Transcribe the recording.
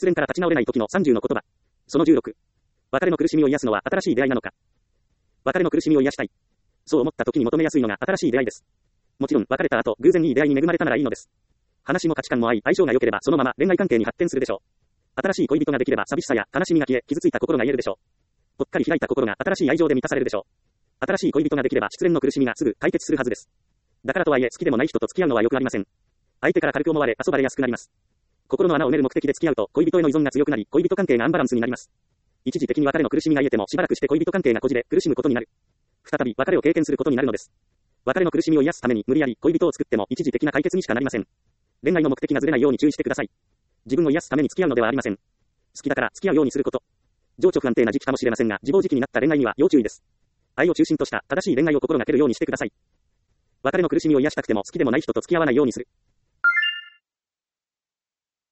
失恋から立ち直れない時の30の言葉。その16。別れの苦しみを癒すのは新しい出会いなのか。別れの苦しみを癒したい。そう思った時に求めやすいのが新しい出会いです。もちろん、別れた後、偶然にいい出会いに恵まれたならいいのです。話も価値観も合い、相性が良ければそのまま恋愛関係に発展するでしょう。新しい恋人ができれば寂しさや悲しみが消え、傷ついた心が癒えるでしょう。ぽっかり開いた心が新しい愛情で満たされるでしょう。新しい恋人ができれば失恋の苦しみがすぐ解決するはずです。だからとはいえ好きでもない人と付き合うのはよくありません。相手から軽く思われ遊ばれやすくなります。心の穴を埋める目的で付き合うと恋人への依存が強くなり、恋人関係がアンバランスになります。一時的に別れの苦しみが癒えてもしばらくして恋人関係がこじれ苦しむことになる。再び別れを経験することになるのです。別れの苦しみを癒すために無理やり恋人を作っても一時的な解決にしかなりません。恋愛の目的がずれないように注意してください。自分を癒すために付き合うのではありません。好きだから付き合うようにすること。情緒不安定な時期かもしれませんが、自暴自棄になった恋愛には要注意です。愛を中心とした正しい恋愛を心がけるようにしてください。別れの苦しみを癒したくても好きでもない人と付き合わないようにする。